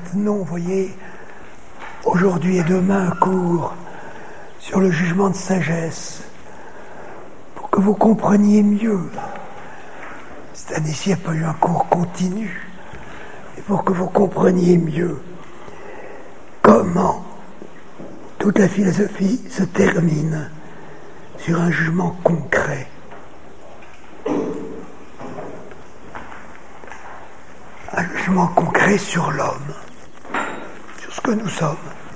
maintenons, vous voyez, aujourd'hui et demain un cours sur le jugement de sagesse pour que vous compreniez mieux. Cette année-ci, il n'y a pas eu un cours continu, mais pour que vous compreniez mieux comment toute la philosophie se termine sur un jugement concret. Un jugement concret sur l'homme, sur ce que nous sommes.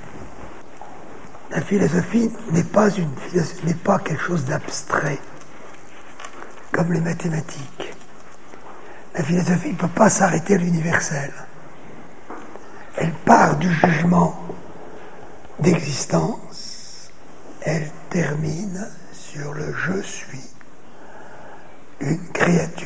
La philosophie n'est pas quelque chose d'abstrait, comme les mathématiques. La philosophie ne peut pas s'arrêter à l'universel. Elle part du jugement d'existence, elle termine sur le « je suis une créature ».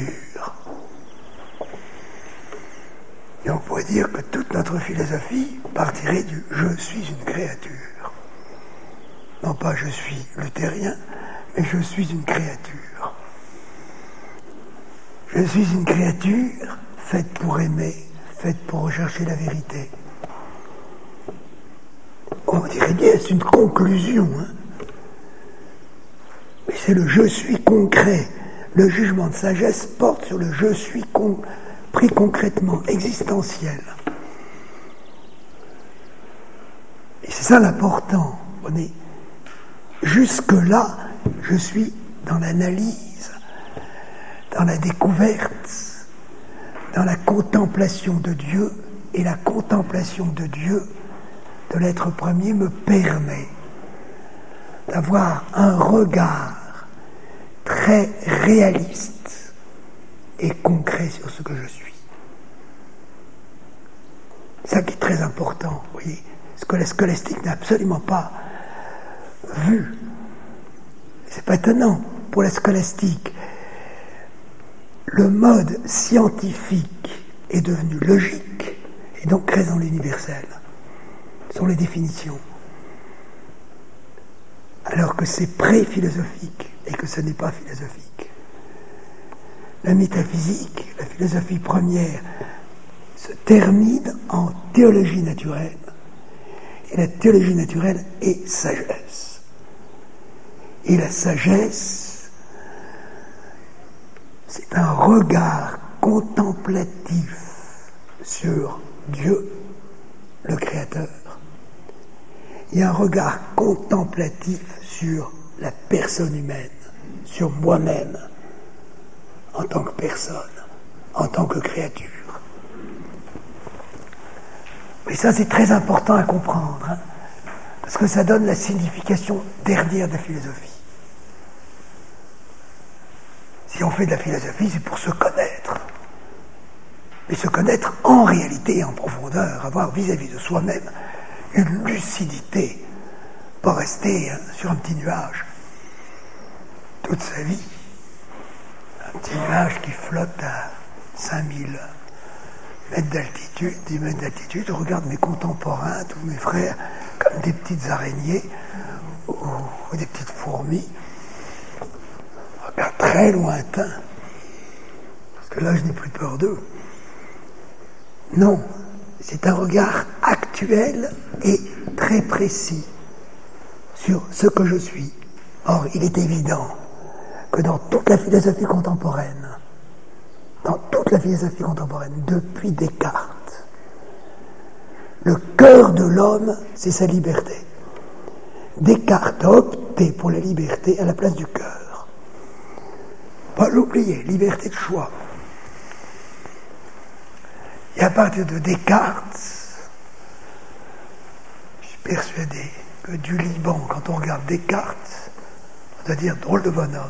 Et on pourrait dire que toute notre philosophie partirait du « je suis une créature ». Non pas « je suis luthérien », mais « je suis une créature ». Je suis une créature faite pour aimer, faite pour rechercher la vérité. On dirait bien, c'est une conclusion, hein. Mais c'est le « je suis » concret. Le jugement de sagesse porte sur le « je suis » pris concrètement, existentiel. Et c'est ça l'important. Jusque-là, je suis dans l'analyse, dans la découverte, dans la contemplation de Dieu, et la contemplation de Dieu, de l'être premier, me permet d'avoir un regard très réaliste et concret sur ce que je suis. C'est ça qui est très important, vous voyez, ce que la scolastique n'a absolument pas vu. C'est pas étonnant pour la scolastique. Le mode scientifique est devenu logique et donc très dans l'universel. Ce sont les définitions. Alors que c'est pré-philosophique et que ce n'est pas philosophique. La métaphysique, la philosophie première, se termine en théologie naturelle. Et la théologie naturelle est sagesse. Et la sagesse, c'est un regard contemplatif sur Dieu, le Créateur, et un regard contemplatif sur la personne humaine, sur moi-même, en tant que personne, en tant que créature. Et ça, c'est très important à comprendre, hein, parce que ça donne la signification dernière de la philosophie. Si on fait de la philosophie, c'est pour se connaître. Mais se connaître en réalité, en profondeur, avoir vis-à-vis de soi-même une lucidité, pas rester sur un petit nuage toute sa vie. Un petit nuage qui flotte à 5000 mètres d'altitude, 10 mètres d'altitude. Je regarde mes contemporains, tous mes frères, comme des petites araignées ou des petites fourmis. Un regard très lointain. Parce que là, je n'ai plus peur d'eux. Non, c'est un regard actuel et très précis sur ce que je suis. Or, il est évident que dans toute la philosophie contemporaine, depuis Descartes, le cœur de l'homme, c'est sa liberté. Descartes a opté pour la liberté à la place du cœur. Pas l'oublier, liberté de choix. Et à partir de Descartes, je suis persuadé que du Liban, quand on regarde Descartes, on doit dire drôle de bonhomme.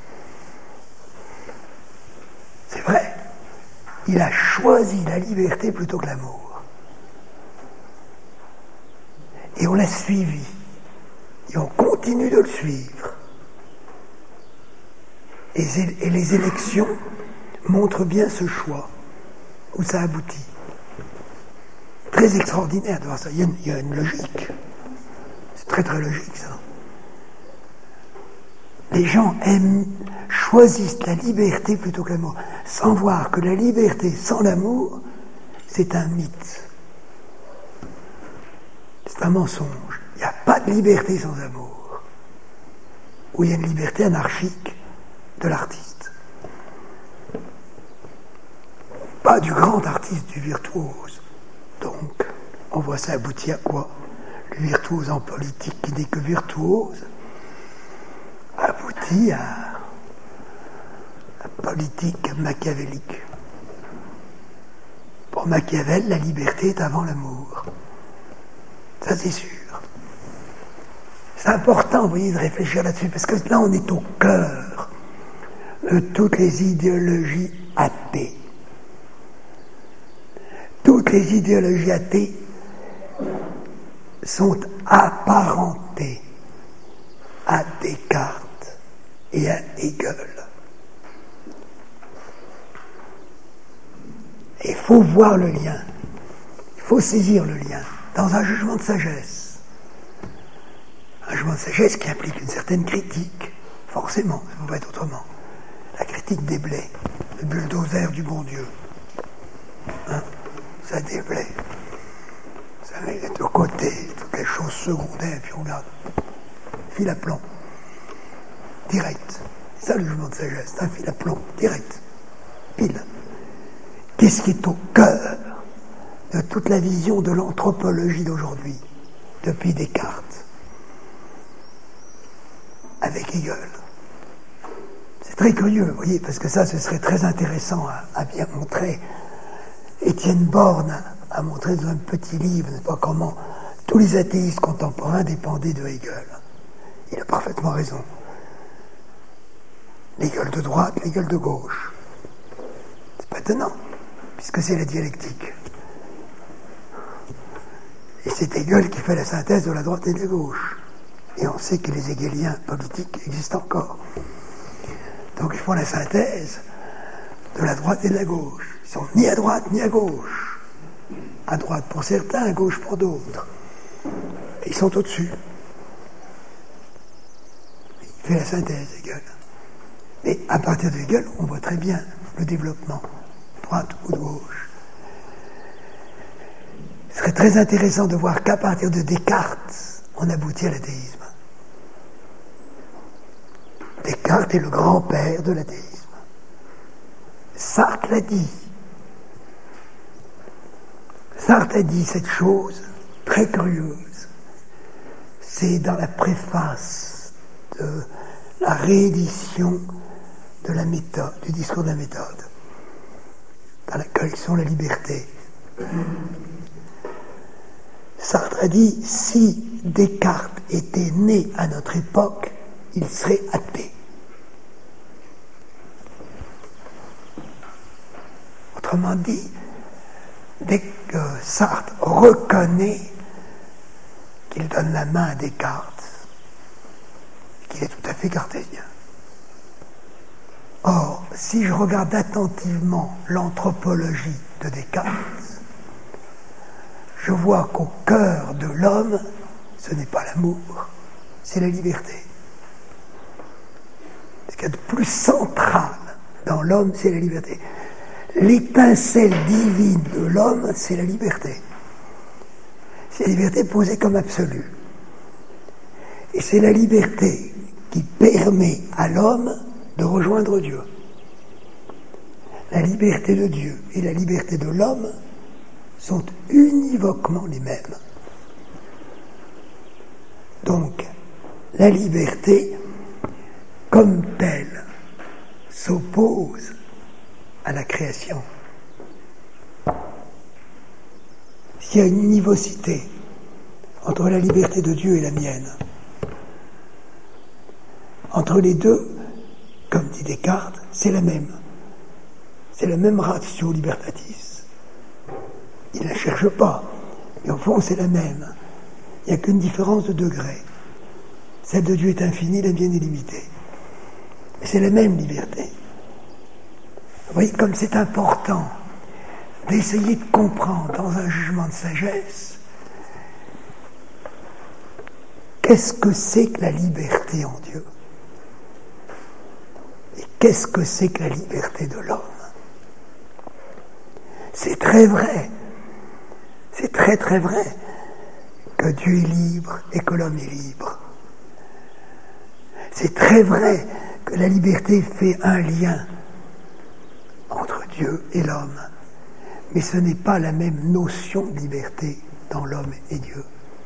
C'est vrai. Il a choisi la liberté plutôt que l'amour. Et on l'a suivi. Et on continue de le suivre. Et les élections montrent bien ce choix, où ça aboutit. Très extraordinaire de voir ça. Il y a une logique. C'est très très logique, ça. Les gens choisissent la liberté plutôt que l'amour, sans voir que la liberté sans l'amour, c'est un mythe. C'est un mensonge. Il n'y a pas de liberté sans amour. Ou il y a une liberté anarchique de l'artiste. Pas du grand artiste, du virtuose. Donc, on voit ça aboutir à quoi? Le virtuose en politique qui n'est que virtuose aboutit à la politique machiavélique. Pour Machiavel, la liberté est avant l'amour. Ça, c'est sûr. C'est important, vous voyez, de réfléchir là-dessus, parce que là, on est au cœur de toutes les idéologies athées. Toutes les idéologies athées sont apparentées à Descartes et à Hegel. Et il faut voir le lien, il faut saisir le lien dans un jugement de sagesse. Un jugement de sagesse qui implique une certaine critique, forcément, ça ne peut pas être autrement. La critique des blés, le bulldozer du bon Dieu. Hein, ça déblaye. Ça met de côté toutes les choses secondaires, puis on regarde. Fil à plomb. Direct. C'est ça le jugement de sagesse, c'est un fil à plomb, direct. Pile. Qu'est-ce qui est au cœur de toute la vision de l'anthropologie d'aujourd'hui, depuis Descartes, avec Hegel? C'est très curieux, vous voyez, parce que ça, ce serait très intéressant à bien montrer. Étienne Borne a montré dans un petit livre, n'est-ce pas, comment tous les athéistes contemporains dépendaient de Hegel. Il a parfaitement raison. L'Hegel de droite, l'Hegel de gauche. C'est pas étonnant, puisque c'est la dialectique. Et c'est Hegel qui fait la synthèse de la droite et de la gauche. Et on sait que les hegéliens politiques existent encore. Donc ils font la synthèse de la droite et de la gauche. Ils sont ni à droite ni à gauche. À droite pour certains, à gauche pour d'autres. Et ils sont au-dessus. Il fait la synthèse, Hegel. Mais à partir de Hegel, on voit très bien le développement, droite ou de gauche. Ce serait très intéressant de voir qu'à partir de Descartes, on aboutit à l'athéisme. Descartes est le grand-père de l'athéisme. Sartre l'a dit. Sartre a dit cette chose très curieuse. C'est dans la préface de la réédition de la méthode, du discours de la méthode, dans la collection La Liberté. Sartre a dit, si Descartes était né à notre époque, il serait athée. Autrement dit, dès que Sartre reconnaît qu'il donne la main à Descartes, qu'il est tout à fait cartésien. Or, si je regarde attentivement l'anthropologie de Descartes, je vois qu'au cœur de l'homme, ce n'est pas l'amour, c'est la liberté. Ce qu'il y a de plus central dans l'homme, c'est la liberté. L'étincelle divine de l'homme, c'est la liberté. C'est la liberté posée comme absolue. Et c'est la liberté qui permet à l'homme de rejoindre Dieu. La liberté de Dieu et la liberté de l'homme sont univoquement les mêmes. Donc, la liberté, comme telle, s'oppose à la création. S'il y a une univocité entre la liberté de Dieu et la mienne, entre les deux, comme dit Descartes, c'est la même. C'est la même ratio libertatis. Il ne la cherche pas, mais au fond c'est la même. Il n'y a qu'une différence de degré. Celle de Dieu est infinie, la mienne est limitée. Mais c'est la même liberté. Vous voyez comme c'est important d'essayer de comprendre dans un jugement de sagesse qu'est-ce que c'est que la liberté en Dieu et qu'est-ce que c'est que la liberté de l'homme. C'est très vrai, c'est très très vrai que que Dieu est libre et que l'homme est libre. C'est très vrai que la liberté fait un lien entre Dieu et l'homme, mais ce n'est pas la même notion de liberté dans l'homme et Dieu.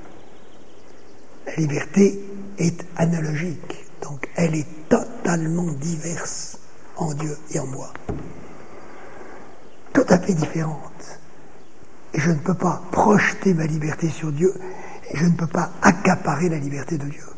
La liberté est analogique, donc elle est totalement diverse en Dieu et en moi. Tout à fait différente. Et je ne peux pas projeter ma liberté sur Dieu, et je ne peux pas accaparer la liberté de Dieu.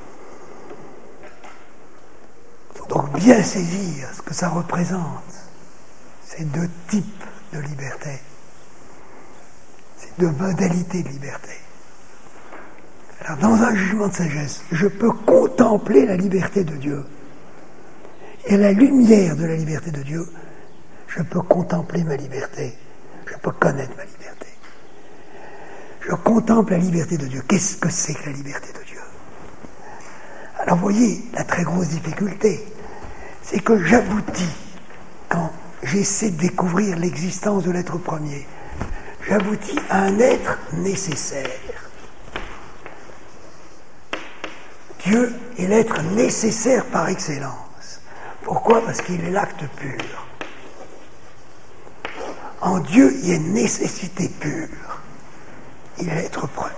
Il faut donc bien saisir ce que ça représente, ces deux types de liberté, ces deux modalités de liberté. Alors, dans un jugement de sagesse, je peux contempler la liberté de Dieu. Et à la lumière de la liberté de Dieu, je peux contempler ma liberté. Je peux connaître ma liberté. Je contemple la liberté de Dieu. Qu'est-ce que c'est que la liberté de Dieu? Alors, vous voyez, la très grosse difficulté, c'est que j'aboutis, quand j'essaie de découvrir l'existence de l'être premier, j'aboutis à un être nécessaire. Dieu est l'être nécessaire par excellence. Pourquoi? Parce qu'il est l'acte pur. En Dieu, il y a une nécessité pure. Il est l'être premier.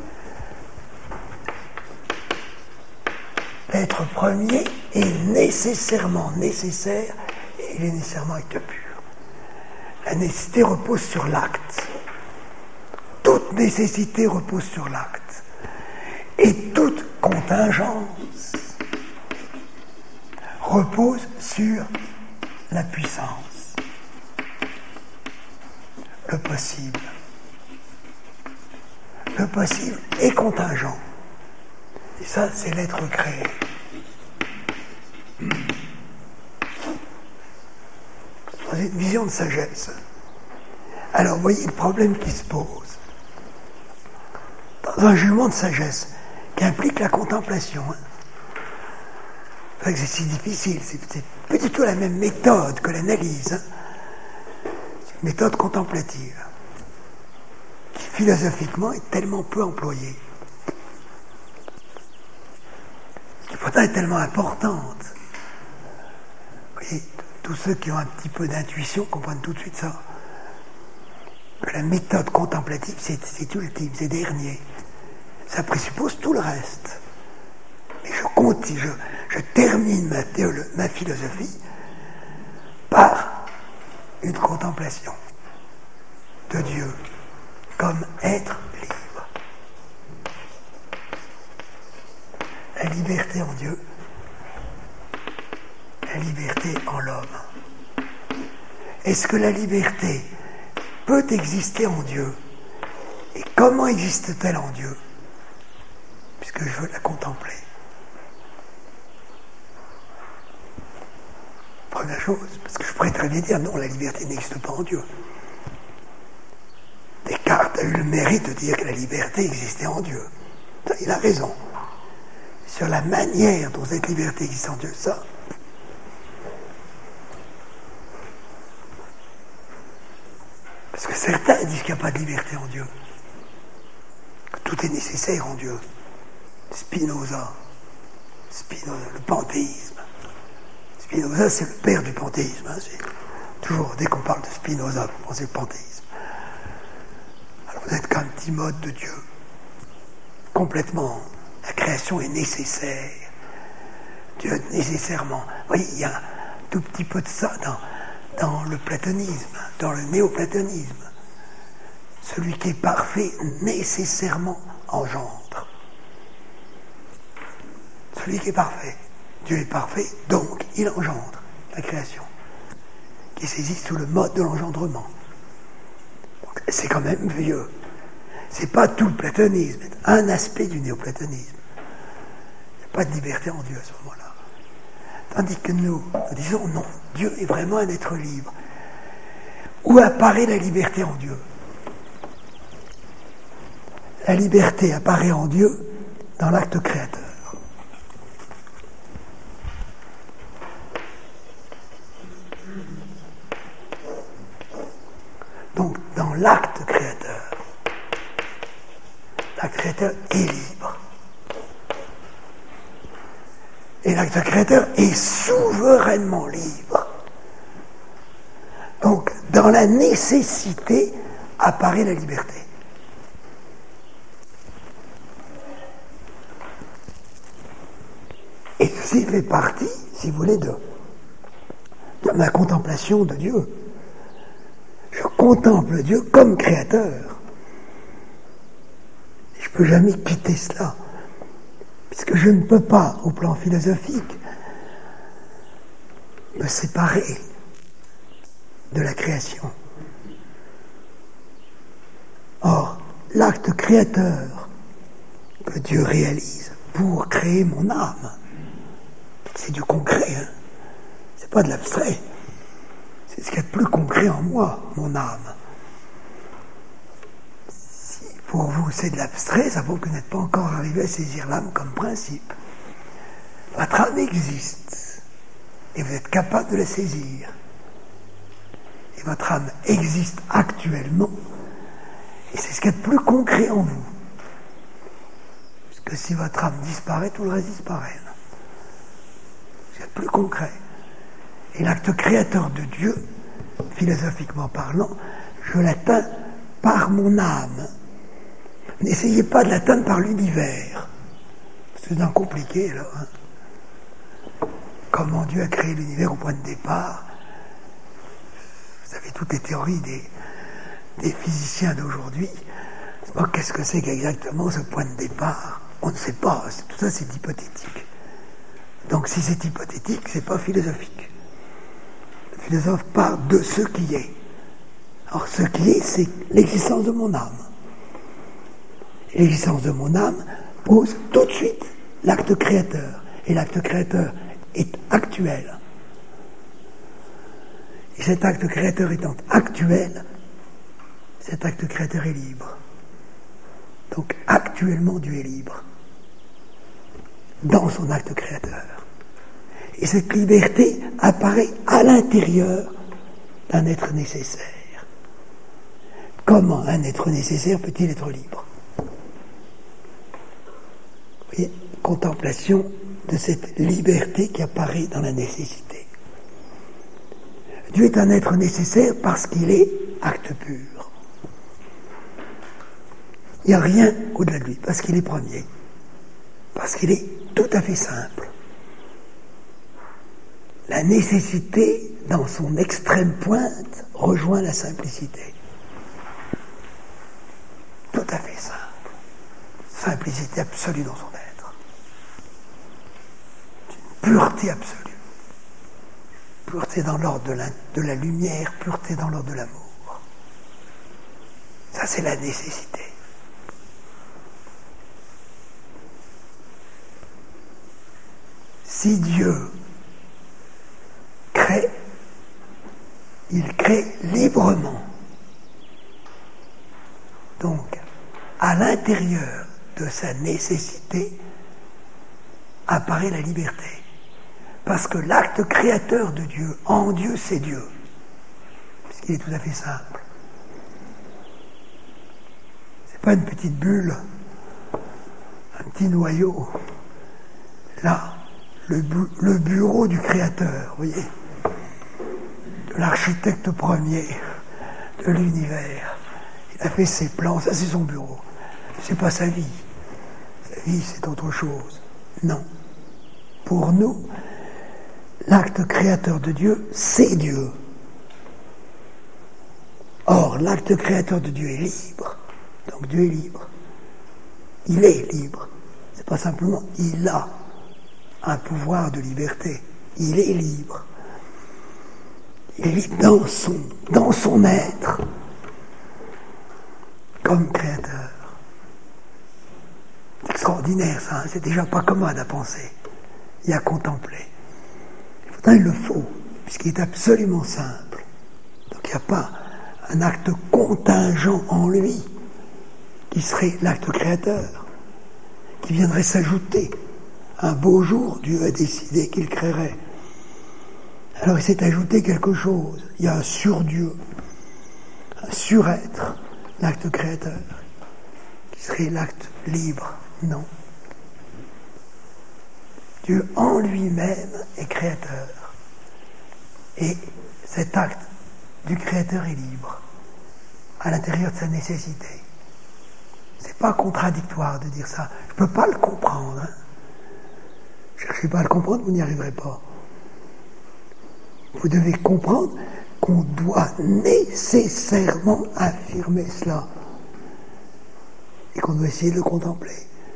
L'être premier est nécessairement nécessaire et il est nécessairement acte pur. La nécessité repose sur l'acte. Toute nécessité repose sur l'acte. Et toute contingence repose sur la puissance, le possible. Le possible est contingent. Et ça, c'est l'être créé. Dans une vision de sagesse. Alors, vous voyez le problème qui se pose. Dans un jugement de sagesse, qui implique la contemplation. C'est si difficile, c'est pas du tout la même méthode que l'analyse. C'est une méthode contemplative, qui philosophiquement est tellement peu employée, qui pourtant est tellement importante. Vous voyez, tous ceux qui ont un petit peu d'intuition comprennent tout de suite ça. Que la méthode contemplative, c'est ultime, c'est dernier. Ça présuppose tout le reste. Mais je termine ma philosophie par une contemplation de Dieu comme être libre. La liberté en Dieu, la liberté en l'homme. Est-ce que la liberté peut exister en Dieu? Et comment existe-t-elle en Dieu? Puisque je veux la contempler. Première chose, parce que je pourrais très bien dire non, la liberté n'existe pas en Dieu. Descartes a eu le mérite de dire que la liberté existait en Dieu. Ça, il a raison. Sur la manière dont cette liberté existe en Dieu, ça. Parce que certains disent qu'il n'y a pas de liberté en Dieu. Que tout est nécessaire en Dieu. Spinoza, le panthéisme. Spinoza, c'est le père du panthéisme. Toujours, dès qu'on parle de Spinoza, vous pensez au panthéisme. Alors vous êtes qu'un petit mode de Dieu. Complètement. La création est nécessaire. Dieu, nécessairement. Vous voyez, il y a un tout petit peu de ça dans le platonisme, dans le néoplatonisme. Celui qui est parfait, nécessairement engendre. Celui qui est parfait. Dieu est parfait, donc il engendre la création, qui est saisie sous le mode de l'engendrement. Donc, c'est quand même vieux. C'est pas tout le platonisme, c'est un aspect du néoplatonisme. Il n'y a pas de liberté en Dieu à ce moment-là. Tandis que nous disons non, Dieu est vraiment un être libre. Où apparaît la liberté en Dieu? La liberté apparaît en Dieu dans l'acte créateur. Donc, dans l'acte créateur créateur est libre. Et l'acte créateur est souverainement libre. Donc, dans la nécessité apparaît la liberté. Et ceci fait partie, si vous voulez, de ma contemplation de Dieu. Je contemple Dieu comme créateur. Je ne peux jamais quitter cela, puisque je ne peux pas, au plan philosophique, me séparer de la création. Or, l'acte créateur que Dieu réalise pour créer mon âme, c'est du concret, hein. C'est pas de l'abstrait. C'est ce qu'il y a de plus concret en moi, mon âme. Si pour vous c'est de l'abstrait, ça prouve que vous n'êtes pas encore arrivé à saisir l'âme comme principe. Votre âme existe, et vous êtes capable de la saisir. Et votre âme existe actuellement, et c'est ce qu'il y a de plus concret en vous. Parce que si votre âme disparaît, tout le reste disparaît. C'est ce qu'il y a de plus concret. Et l'acte créateur de Dieu, philosophiquement parlant, je l'atteins par mon âme. N'essayez pas de l'atteindre par l'univers. C'est un compliqué, là. Hein. Comment Dieu a créé l'univers au point de départ. Vous savez, toutes les théories des physiciens d'aujourd'hui. Qu'est-ce que c'est qu'exactement ce point de départ? On ne sait pas. Tout ça, c'est hypothétique. Donc, si c'est hypothétique, c'est pas philosophique. Le philosophe part de ce qui est. Alors, ce qui est, c'est l'existence de mon âme. Et l'existence de mon âme pose tout de suite l'acte créateur. Et l'acte créateur est actuel. Et cet acte créateur étant actuel, cet acte créateur est libre. Donc, actuellement, Dieu est libre. Dans son acte créateur. Et cette liberté apparaît à l'intérieur d'un être nécessaire. Comment un être nécessaire peut-il être libre? Vous voyez, contemplation de cette liberté qui apparaît dans la nécessité. Dieu est un être nécessaire parce qu'il est acte pur. Il n'y a rien au-delà de lui, parce qu'il est premier. Parce qu'il est tout à fait simple. La nécessité, dans son extrême pointe, rejoint la simplicité. Tout à fait simple. Simplicité absolue dans son être. Une pureté absolue. Pureté dans l'ordre de la lumière, pureté dans l'ordre de l'amour. Ça, c'est la nécessité. Si Dieu crée, il crée librement. Donc, à l'intérieur de sa nécessité apparaît la liberté. Parce que l'acte créateur de Dieu, en Dieu, c'est Dieu. Puisqu'il est tout à fait simple. C'est pas une petite bulle, un petit noyau. Là, le bureau du créateur, vous voyez, de l'architecte premier de l'univers. Il a fait ses plans, ça c'est son bureau. C'est pas sa vie. Sa vie, c'est autre chose. Non. Pour nous, l'acte créateur de Dieu, c'est Dieu. Or, l'acte créateur de Dieu est libre. Donc Dieu est libre. Il est libre. C'est pas simplement il a un pouvoir de liberté. Il est libre. Il est libre dans son être comme créateur. C'est extraordinaire ça, hein? C'est déjà pas commode à penser et à contempler. Pourtant il le faut, puisqu'il est absolument simple. Donc il n'y a pas un acte contingent en lui qui serait l'acte créateur, qui viendrait s'ajouter. Un beau jour, Dieu a décidé qu'il créerait. Alors il s'est ajouté quelque chose. Il y a un surdieu, un surêtre, l'acte créateur, qui serait l'acte libre. Non. Dieu en lui-même est créateur. Et cet acte du créateur est libre, à l'intérieur de sa nécessité. C'est pas contradictoire de dire ça. Je ne peux pas le comprendre. Hein. Cherchez pas à le comprendre, vous n'y arriverez pas. Vous devez comprendre qu'on doit nécessairement affirmer cela et qu'on doit essayer de le contempler.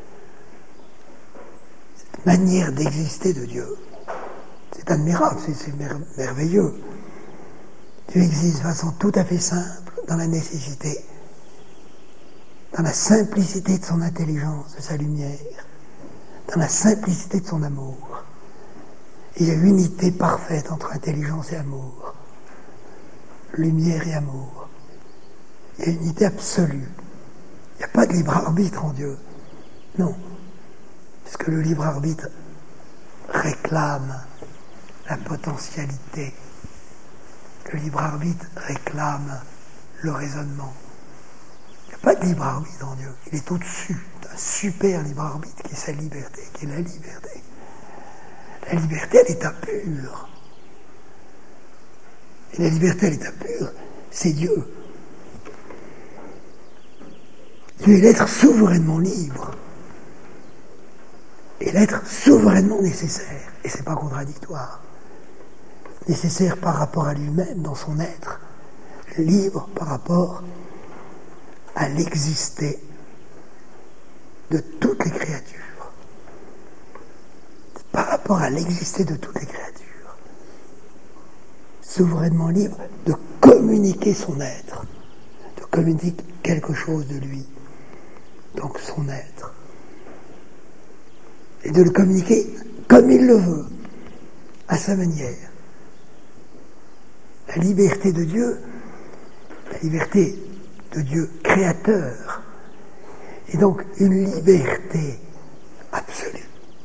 Cette manière d'exister de Dieu, c'est admirable, c'est merveilleux. Dieu existe de façon tout à fait simple, dans la nécessité, dans la simplicité de son intelligence, de sa lumière, dans la simplicité de son amour. Il y a unité parfaite entre intelligence et amour, lumière et amour. Il y a unité absolue. Il n'y a pas de libre arbitre en Dieu. Non. Parce que le libre arbitre réclame la potentialité. Le libre arbitre réclame le raisonnement. Il n'y a pas de libre arbitre en Dieu. Il est au-dessus d'un super libre arbitre qui est sa liberté, qui est la liberté. La liberté à l'état pur. Et la liberté à l'état pur, c'est Dieu. Dieu est l'être souverainement libre. Et l'être souverainement nécessaire. Et ce n'est pas contradictoire. Nécessaire par rapport à lui-même dans son être. Libre par rapport à l'exister de toutes les créatures. Par rapport à l'exister de toutes les créatures. Souverainement libre de communiquer son être. De communiquer quelque chose de lui. Donc son être. Et de le communiquer comme il le veut, à sa manière. La liberté de Dieu créateur, est donc une liberté absolue.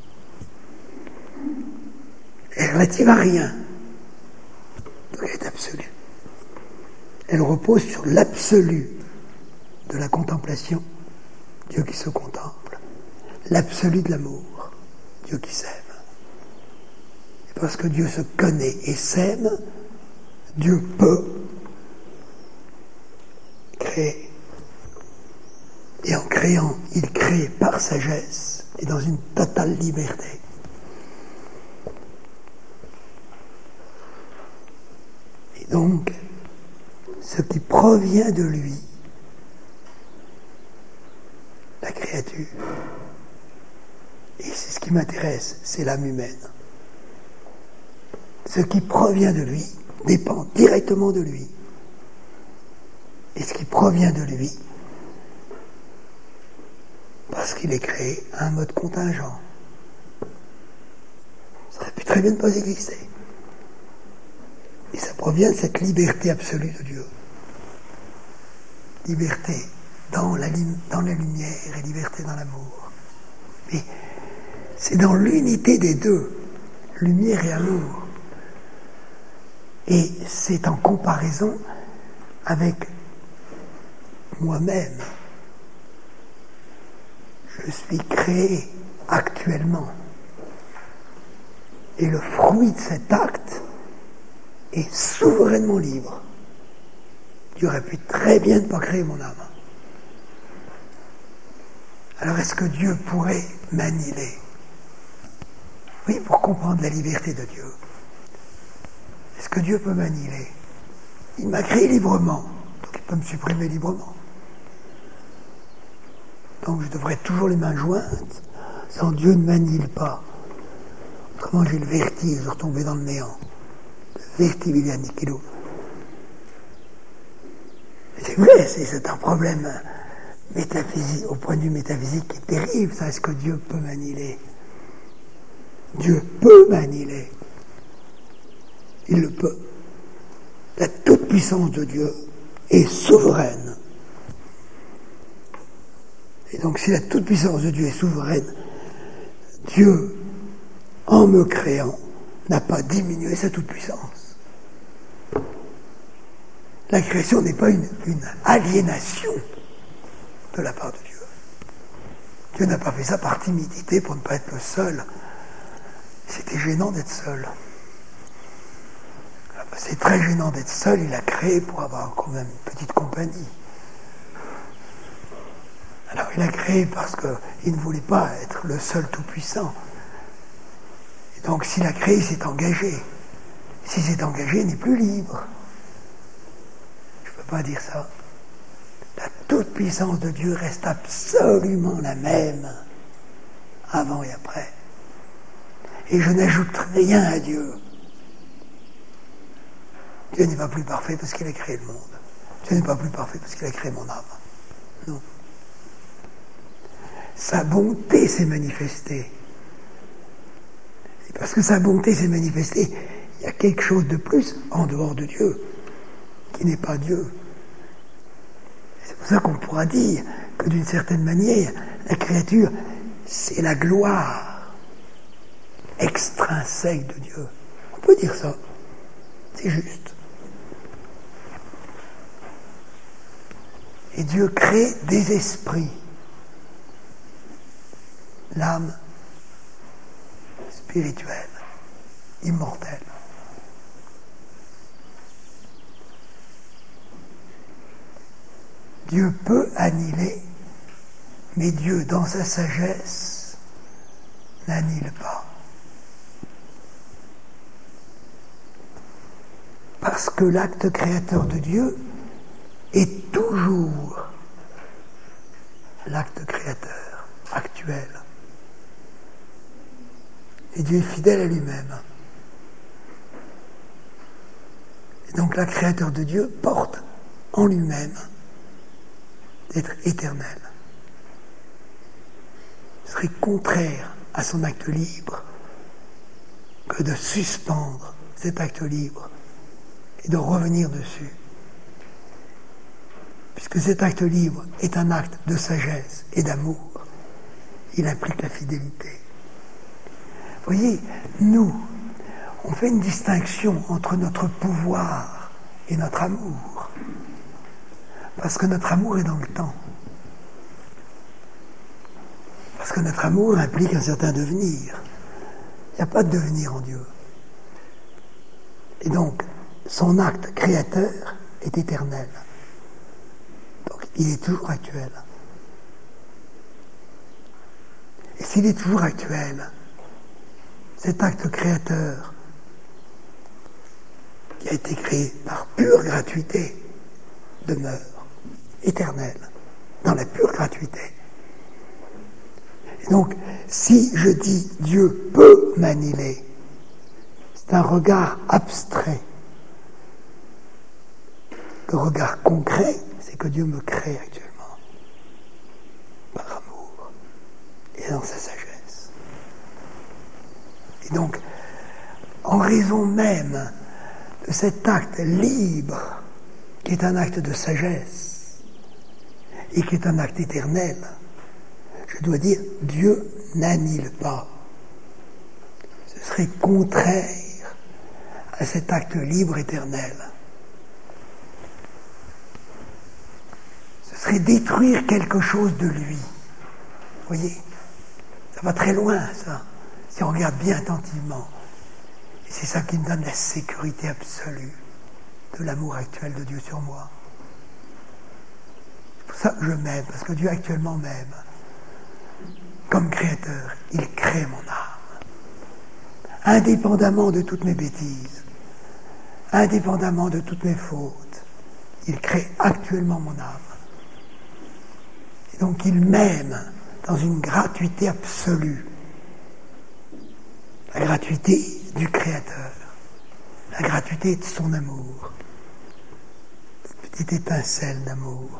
Elle est relative à rien, donc elle est absolue. Elle repose sur l'absolu de la contemplation, Dieu qui se contemple, l'absolu de l'amour, Dieu qui s'aime. Et parce que Dieu se connaît et s'aime, Dieu peut créer. Et en créant, il crée par sagesse et dans une totale liberté. Et donc, ce qui provient de lui, la créature, et c'est ce qui m'intéresse, c'est l'âme humaine. Ce qui provient de lui dépend directement de lui. Et ce qui provient de lui, parce qu'il est créé à un mode contingent. Ça aurait pu très bien ne pas exister. Et ça provient de cette liberté absolue de Dieu. Liberté dans la lumière et liberté dans l'amour. Mais c'est dans l'unité des deux, lumière et amour. Et c'est en comparaison avec moi-même. Je suis créé actuellement. Et le fruit de cet acte est souverainement libre. Dieu aurait pu très bien ne pas créer mon âme. Alors est-ce que Dieu pourrait m'annihiler? Oui, pour comprendre la liberté de Dieu. Est-ce que Dieu peut m'annihiler? Il m'a créé librement, donc il peut me supprimer librement. Donc je devrais être toujours les mains jointes, sans Dieu ne m'annihile pas. Autrement j'ai le vertige de retomber dans le néant. Le vertige anniquilo. C'est vrai, c'est un problème métaphysique, au point de vue métaphysique, qui est terrible, ça. Est-ce que Dieu peut m'annihiler? Dieu peut m'annihiler. Il le peut. La toute-puissance de Dieu est souveraine. Et donc, si la toute-puissance de Dieu est souveraine, Dieu, en me créant, n'a pas diminué sa toute-puissance. La création n'est pas une aliénation de la part de Dieu. Dieu n'a pas fait ça par timidité pour ne pas être le seul. C'était gênant d'être seul. C'est très gênant d'être seul, il a créé pour avoir quand même une petite compagnie. Alors il a créé parce qu'il ne voulait pas être le seul tout-puissant. Et donc s'il a créé, il s'est engagé. S'il s'est engagé, il n'est plus libre. Je ne peux pas dire ça. La toute-puissance de Dieu reste absolument la même, avant et après. Et je n'ajoute rien à Dieu. Dieu n'est pas plus parfait parce qu'il a créé le monde. Dieu n'est pas plus parfait parce qu'il a créé mon âme. Non. Sa bonté s'est manifestée. Et parce que sa bonté s'est manifestée, il y a quelque chose de plus en dehors de Dieu, qui n'est pas Dieu. C'est pour ça qu'on pourra dire que d'une certaine manière, la créature, c'est la gloire extrinsèque de Dieu. On peut dire ça. C'est juste. Et Dieu crée des esprits. L'âme spirituelle, immortelle. Dieu peut annihiler, mais Dieu, dans sa sagesse, n'annihile pas. Parce que l'acte créateur de Dieu est toujours l'acte créateur actuel. Et Dieu est fidèle à lui-même. Et donc l'acte créateur de Dieu porte en lui-même d'être éternel. Ce serait contraire à son acte libre que de suspendre cet acte libre et de revenir dessus. Puisque cet acte libre est un acte de sagesse et d'amour, il implique la fidélité. Vous voyez, nous, on fait une distinction entre notre pouvoir et notre amour. Parce que notre amour est dans le temps. Parce que notre amour implique un certain devenir. Il n'y a pas de devenir en Dieu. Et donc, son acte créateur est éternel. Donc, il est toujours actuel. Et s'il est toujours actuel, cet acte créateur, qui a été créé par pure gratuité, demeure éternel, dans la pure gratuité. Et donc, si je dis Dieu peut m'annihiler, c'est un regard abstrait. Le regard concret, c'est que Dieu me crée actuellement, par amour et dans sa sagesse. Et donc, en raison même de cet acte libre, qui est un acte de sagesse, et qui est un acte éternel, je dois dire, Dieu n'annihile pas. Ce serait contraire à cet acte libre éternel. Ce serait détruire quelque chose de lui. Vous voyez, ça va très loin, ça, si on regarde bien attentivement. Et c'est ça qui me donne la sécurité absolue de l'amour actuel de Dieu sur moi. C'est pour ça que je m'aime, parce que Dieu actuellement m'aime. Comme créateur, il crée mon âme. Indépendamment de toutes mes bêtises, indépendamment de toutes mes fautes, il crée actuellement mon âme. Et donc il m'aime dans une gratuité absolue. La gratuité du Créateur, la gratuité de son amour, cette petite étincelle d'amour.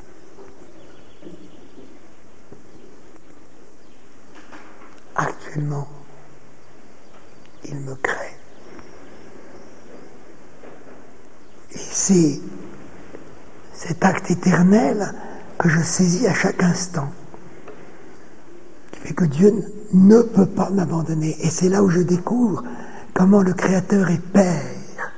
Actuellement, il me crée. Et c'est cet acte éternel que je saisis à chaque instant, qui fait que Dieu ne peut pas m'abandonner. Et c'est là où je découvre comment le Créateur est Père.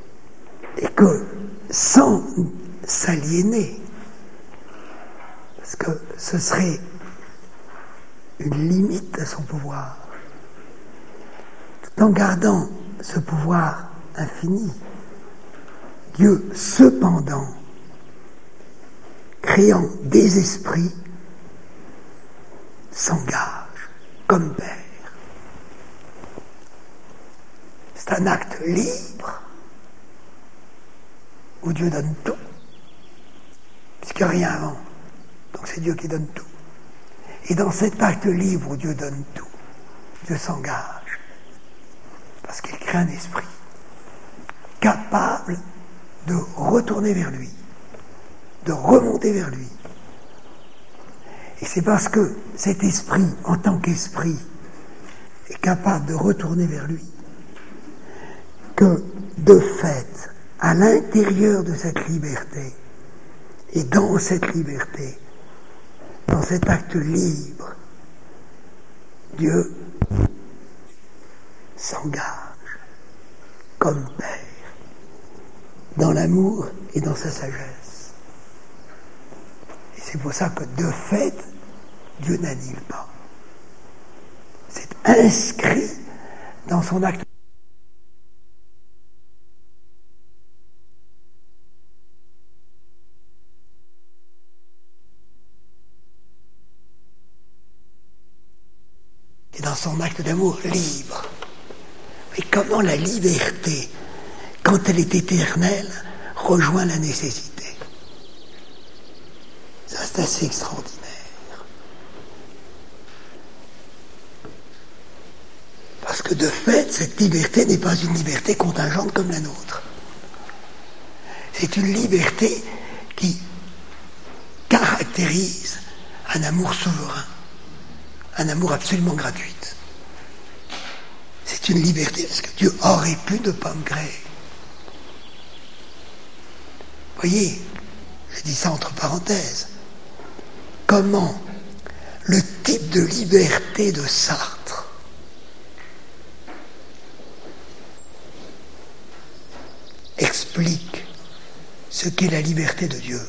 Et que, sans s'aliéner, parce parce que ce serait une limite à son pouvoir, tout en gardant ce pouvoir infini. Dieu, cependant, créant des esprits, s'engage comme Père. C'est un acte libre où Dieu donne tout, puisqu'il n'y a rien avant. Donc c'est Dieu qui donne tout. Et dans cet acte libre où Dieu donne tout, Dieu s'engage, parce qu'il crée un esprit capable de retourner vers lui, de remonter vers lui. Et c'est parce que cet esprit, en tant qu'esprit, est capable de retourner vers lui, que, de fait, à l'intérieur de cette liberté, et dans cette liberté, dans cet acte libre, Dieu s'engage comme Père, dans l'amour et dans sa sagesse. Et c'est pour ça que, de fait, Dieu n'annule pas. C'est inscrit dans son acte. Et dans son acte d'amour libre. Mais comment la liberté, quand elle est éternelle, rejoint la nécessité? Ça, c'est assez extraordinaire. Parce que de fait, cette liberté n'est pas une liberté contingente comme la nôtre. C'est une liberté qui caractérise un amour souverain, un amour absolument gratuit. C'est une liberté parce que Dieu aurait pu ne pas me créer. Voyez, je dis ça entre parenthèses. Comment le type de liberté de Sartre explique ce qu'est la liberté de Dieu.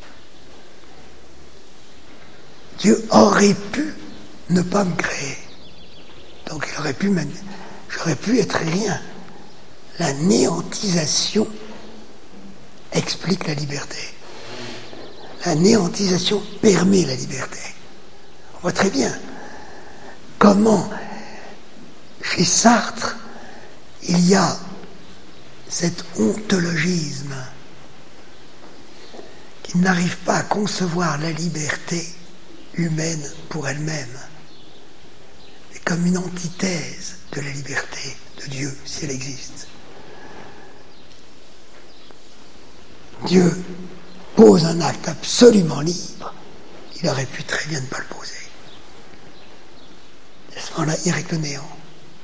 Dieu aurait pu ne pas me créer. Donc j'aurais pu être rien. La néantisation explique la liberté. La néantisation permet la liberté. On voit très bien comment, chez Sartre, il y a cet ontologisme qui n'arrive pas à concevoir la liberté humaine pour elle-même, mais comme une antithèse de la liberté de Dieu, si elle existe. Dieu pose un acte absolument libre, il aurait pu très bien ne pas le poser. À ce moment-là, il règle le néant.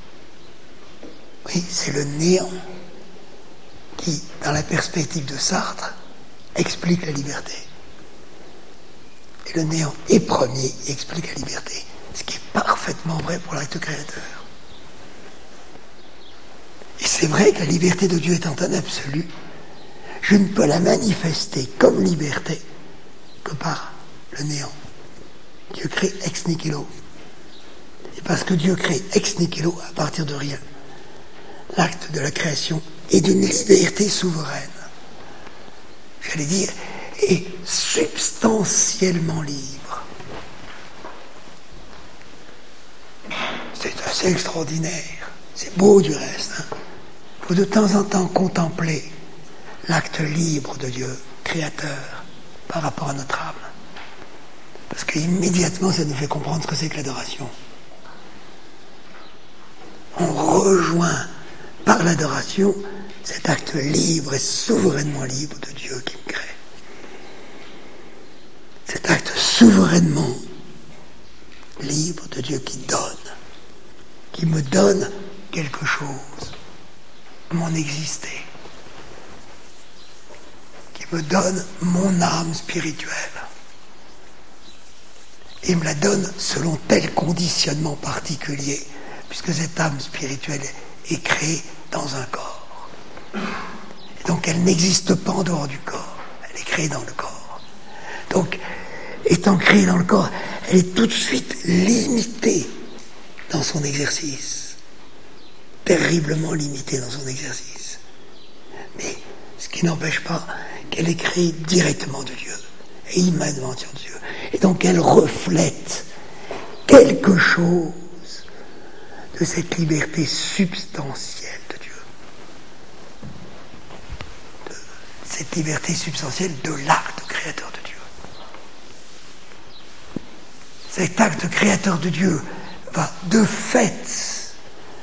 Oui, c'est le néant qui, dans la perspective de Sartre, explique la liberté. Et le néant est premier et explique la liberté, ce qui est parfaitement vrai pour l'acte créateur. Et c'est vrai que la liberté de Dieu étant un absolu, je ne peux la manifester comme liberté que par le néant. Dieu crée ex nihilo. Et parce que Dieu crée ex nihilo à partir de rien, l'acte de la création est d'une liberté souveraine. J'allais dire, est substantiellement libre. C'est assez extraordinaire. C'est beau du reste. Il faut de temps en temps contempler l'acte libre de Dieu, créateur, par rapport à notre âme. Parce qu'immédiatement, ça nous fait comprendre ce que c'est que l'adoration. On rejoint par l'adoration cet acte libre et souverainement libre de Dieu qui me crée. Cet acte souverainement libre de Dieu qui me donne quelque chose, mon exister, qui me donne mon âme spirituelle, et me la donne selon tel conditionnement particulier, puisque cette âme spirituelle est créée dans un corps. Et donc elle n'existe pas en dehors du corps, elle est créée dans le corps. Donc étant créée dans le corps, elle est tout de suite limitée dans son exercice. Terriblement limitée dans son exercice. Mais ce qui n'empêche pas qu'elle est créée directement de Dieu et immanente de Dieu. Et donc elle reflète quelque chose de cette liberté substantielle de Dieu. De cette liberté substantielle de l'acte créateur de Dieu. Cet acte créateur de Dieu va de fait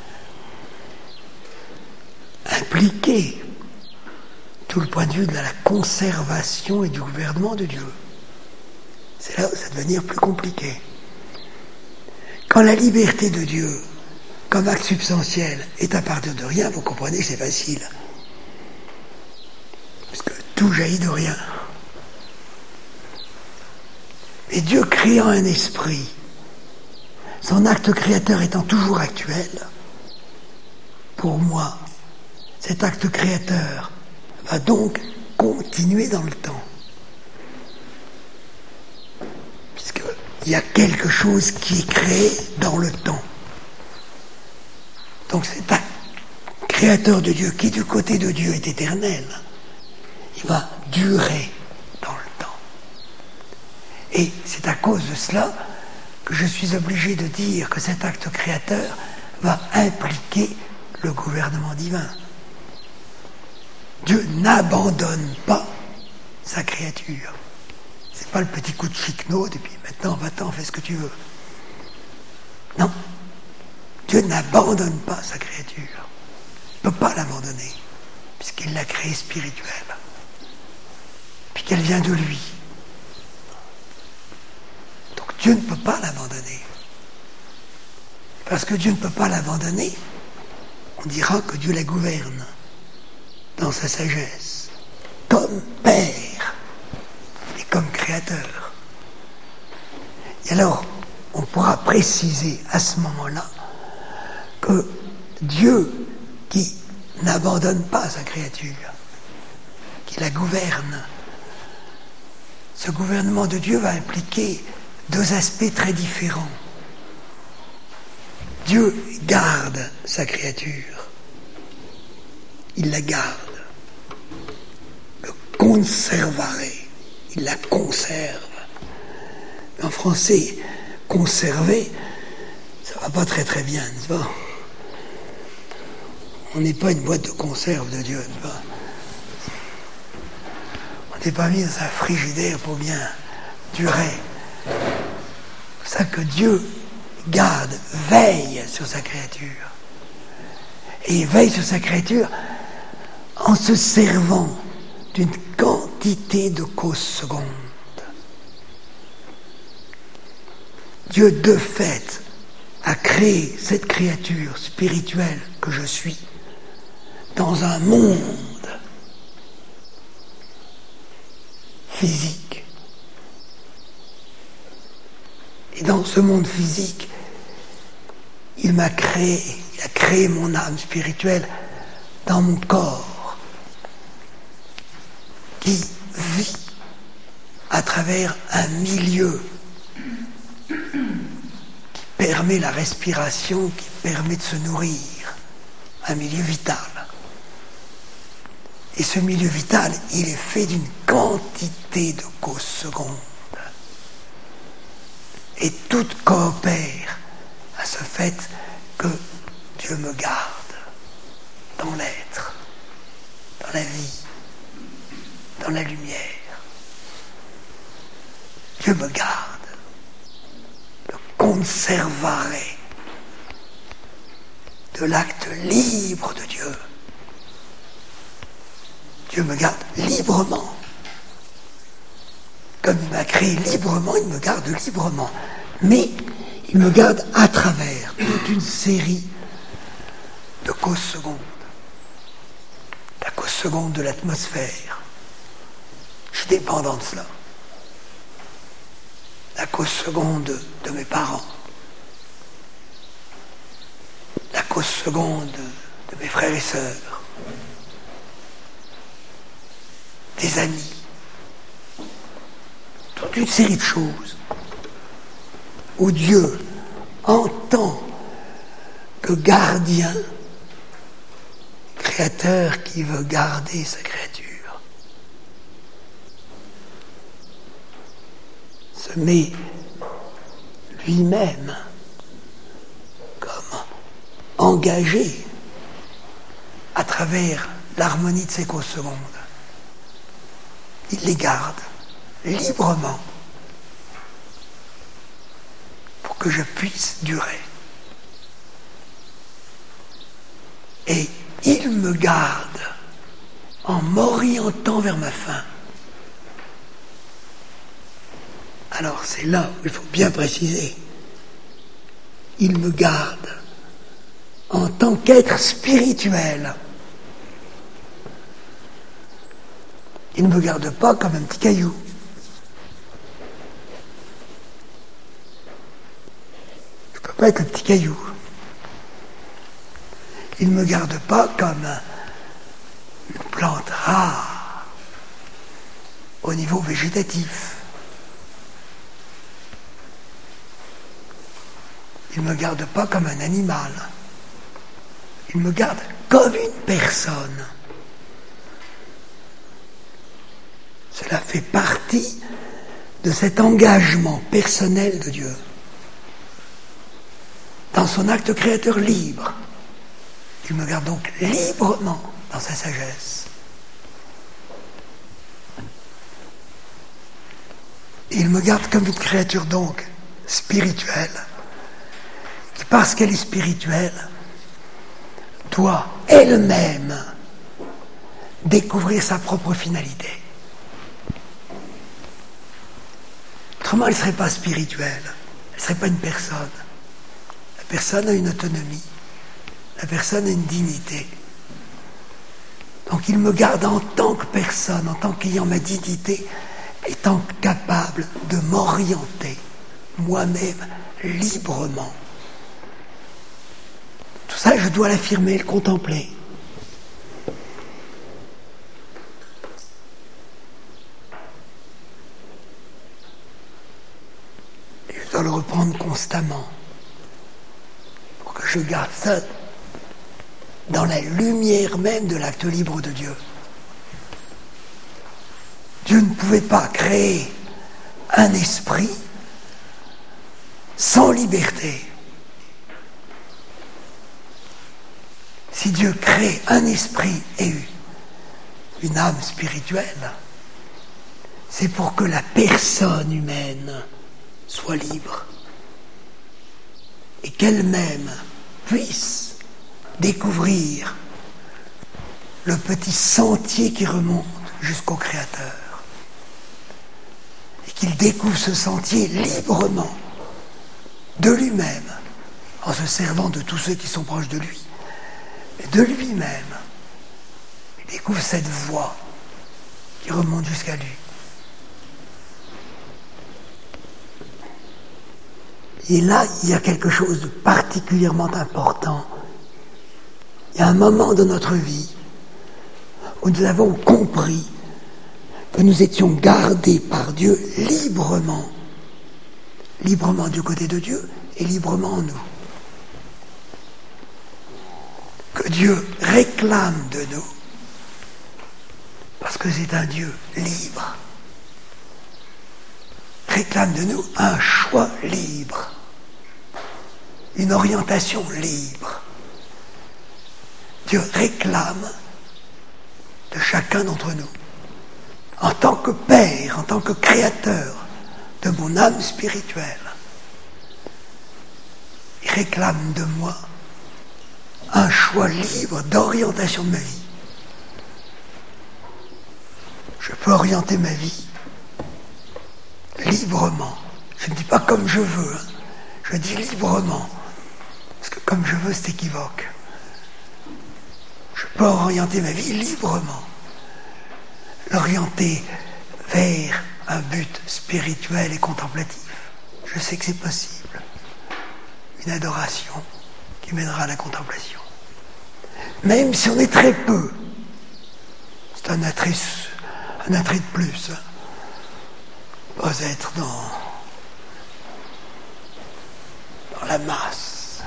impliquer tout le point de vue de la conservation et du gouvernement de Dieu. C'est là où ça va devenir plus compliqué. Quand la liberté de Dieu, comme acte substantiel, est à partir de rien, vous comprenez que c'est facile. Parce que tout jaillit de rien. Mais Dieu créant un esprit, son acte créateur étant toujours actuel, pour moi, cet acte créateur va donc continuer dans le temps. Puisqu'il y a quelque chose qui est créé dans le temps. Donc cet acte créateur de Dieu, qui du côté de Dieu est éternel, il va durer dans le temps. Et c'est à cause de cela que je suis obligé de dire que cet acte créateur va impliquer le gouvernement divin. Dieu n'abandonne pas sa créature. C'est pas le petit coup de chiquenaude et puis maintenant va-t'en, fais ce que tu veux. Non. Dieu n'abandonne pas sa créature. Il ne peut pas l'abandonner, puisqu'il l'a créée spirituelle. Puis qu'elle vient de lui. Donc Dieu ne peut pas l'abandonner. Parce que Dieu ne peut pas l'abandonner, on dira que Dieu la gouverne dans sa sagesse, comme Père et comme Créateur. Et alors, on pourra préciser à ce moment-là que Dieu, qui n'abandonne pas sa créature, qui la gouverne, ce gouvernement de Dieu va impliquer deux aspects très différents. Dieu garde sa créature. Il la garde. Le conservare. Il la conserve. En français, conserver, ça va pas très très bien, n'est-ce pas? On n'est pas une boîte de conserve de Dieu, n'est-ce pas? On n'est pas mis dans un frigidaire pour bien durer. C'est pour ça que Dieu garde, veille sur sa créature. Et il veille sur sa créature en se servant d'une quantité de causes secondes. Dieu, de fait, a créé cette créature spirituelle que je suis dans un monde physique. Et dans ce monde physique, il a créé mon âme spirituelle dans mon corps, qui vit à travers un milieu qui permet la respiration, qui permet de se nourrir, un milieu vital. Et ce milieu vital, il est fait d'une quantité de causes secondes. Et tout coopère à ce fait que Dieu me garde dans l'être, dans la vie, dans la lumière. Dieu me garde, le conservare de l'acte libre de Dieu. Dieu me garde librement. Comme il m'a créé librement, il me garde librement. Mais il me garde à travers toute une série de causes secondes. La cause seconde de l'atmosphère. Je suis dépendant de cela. La cause seconde de mes parents. La cause seconde de mes frères et sœurs. Des amis. toute une série de choses où Dieu, en tant que gardien, créateur qui veut garder sa créature, se met lui-même comme engagé à travers l'harmonie de ces causes secondes. Il les garde librement pour que je puisse durer. Et il me garde en m'orientant vers ma fin. Alors c'est là où il faut bien préciser. Il me garde en tant qu'être spirituel. Il ne me garde pas comme un petit caillou. Je ne peux pas être le petit caillou. Il ne me garde pas comme une plante rare au niveau végétatif. Il ne me garde pas comme un animal. Il me garde comme une personne. Cela fait partie de cet engagement personnel de Dieu dans son acte créateur libre. Il me garde donc librement dans sa sagesse. Il me garde comme une créature donc spirituelle, qui parce qu'elle est spirituelle, doit elle-même découvrir sa propre finalité. Autrement, elle ne serait pas spirituelle, elle ne serait pas une personne. La personne a une autonomie, la personne a une dignité. Donc il me garde en tant que personne, en tant qu'ayant ma dignité, étant capable de m'orienter moi-même librement. Tout ça, je dois l'affirmer, le contempler. Et je dois le reprendre constamment pour que je garde ça dans la lumière même de l'acte libre de Dieu. Dieu ne pouvait pas créer un esprit sans liberté. Si Dieu crée un esprit et une âme spirituelle, c'est pour que la personne humaine soit libre et qu'elle-même puisse découvrir le petit sentier qui remonte jusqu'au Créateur. Et qu'il découvre ce sentier librement, de lui-même, en se servant de tous ceux qui sont proches de lui, mais de lui-même. Il découvre cette voie qui remonte jusqu'à lui. Et là, il y a quelque chose de particulièrement important. Il y a un moment de notre vie où nous avons compris que nous étions gardés par Dieu librement, librement du côté de Dieu et librement en nous. Que Dieu réclame de nous, parce que c'est un Dieu libre, réclame de nous un choix libre, une orientation libre. Dieu réclame de chacun d'entre nous, en tant que Père, en tant que Créateur de mon âme spirituelle. Il réclame de moi un choix libre d'orientation de ma vie. Je peux orienter ma vie librement. Je ne dis pas comme je veux, hein. Je dis librement. Parce que comme je veux, c'est équivoque. Je peux orienter ma vie librement. L'orienter vers un but spirituel et contemplatif. Je sais que c'est possible. Une adoration qui mènera à la contemplation. Même si on est très peu, c'est un attrait de plus. pas être dans la masse.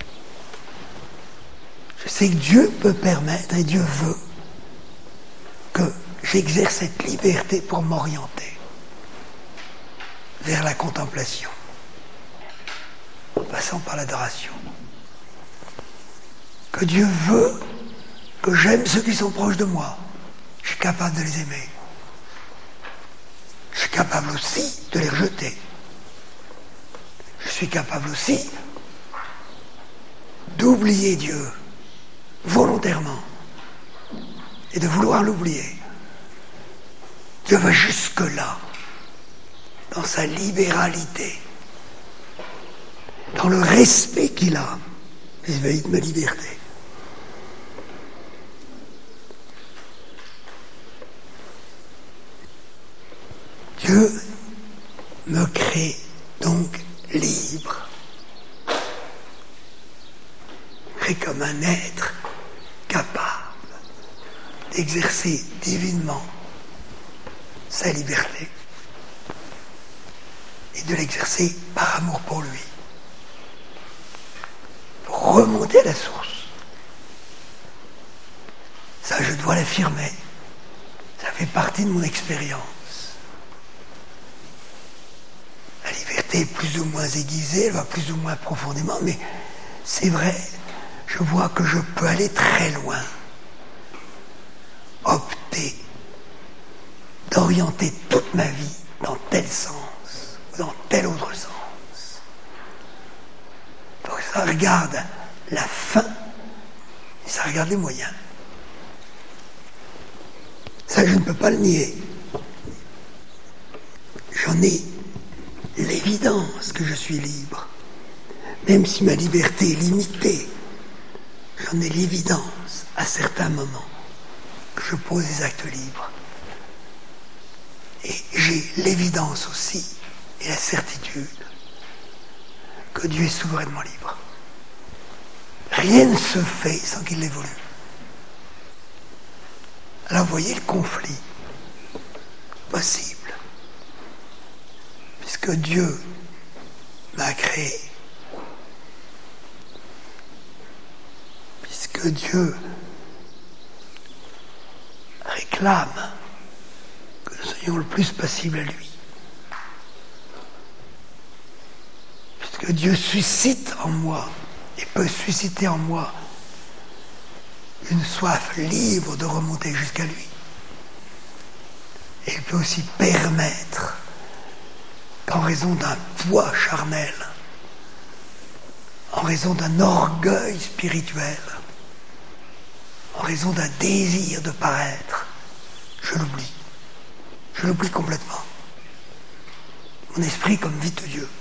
Je sais que Dieu peut permettre, et Dieu veut, que j'exerce cette liberté pour m'orienter vers la contemplation, en passant par l'adoration. Que Dieu veut que j'aime ceux qui sont proches de moi. Je suis capable de les aimer. Je suis capable aussi de les rejeter. Je suis capable aussi d'oublier Dieu volontairement et de vouloir l'oublier. Dieu va jusque-là, dans sa libéralité, dans le respect qu'il a vis-à-vis de ma liberté. Dieu me crée donc libre, crée comme un être capable d'exercer divinement sa liberté et de l'exercer par amour pour lui, pour remonter à la source. Ça, je dois l'affirmer, ça fait partie de mon expérience. La liberté est plus ou moins aiguisée, elle va plus ou moins profondément, mais c'est vrai, je vois que je peux aller très loin, opter d'orienter toute ma vie dans tel sens ou dans tel autre sens. Donc ça regarde la fin et ça regarde les moyens. Ça, je ne peux pas le nier. J'en ai l'évidence que je suis libre. Même si ma liberté est limitée, j'en ai l'évidence à certains moments que je pose des actes libres. Et j'ai l'évidence aussi et la certitude que Dieu est souverainement libre. Rien ne se fait sans qu'il l'ait voulu. Alors vous voyez le conflit possible. Puisque Dieu m'a créé, puisque Dieu réclame que nous soyons le plus possible à lui, puisque Dieu suscite en moi et peut susciter en moi une soif libre de remonter jusqu'à lui, et il peut aussi permettre qu'en raison d'un poids charnel, en raison d'un orgueil spirituel, en raison d'un désir de paraître, je l'oublie. Je l'oublie complètement. Mon esprit comme vide de Dieu.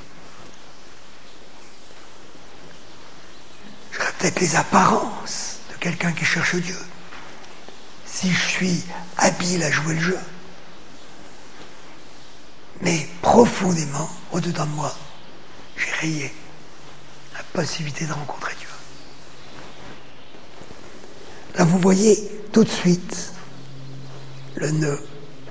J'aurais peut-être les apparences de quelqu'un qui cherche Dieu. Si je suis habile à jouer le jeu. Mais profondément, au-dedans de moi, j'ai rayé la possibilité de rencontrer Dieu. Là, vous voyez tout de suite le nœud.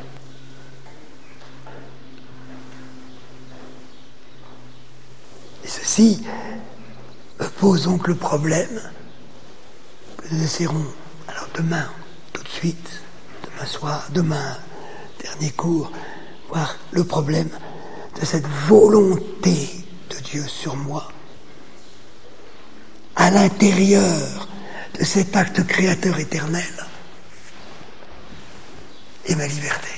Et ceci me pose donc le problème que nous essaierons, alors demain, tout de suite, demain soir, demain, dernier cours, voir le problème de cette volonté de Dieu sur moi, à l'intérieur de cet acte créateur éternel, et ma liberté.